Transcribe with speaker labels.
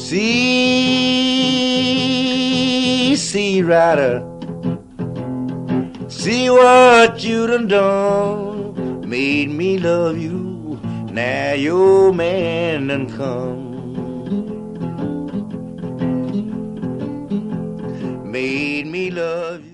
Speaker 1: See, rider, see what you done, made me love you. Now your man done come, made me love you.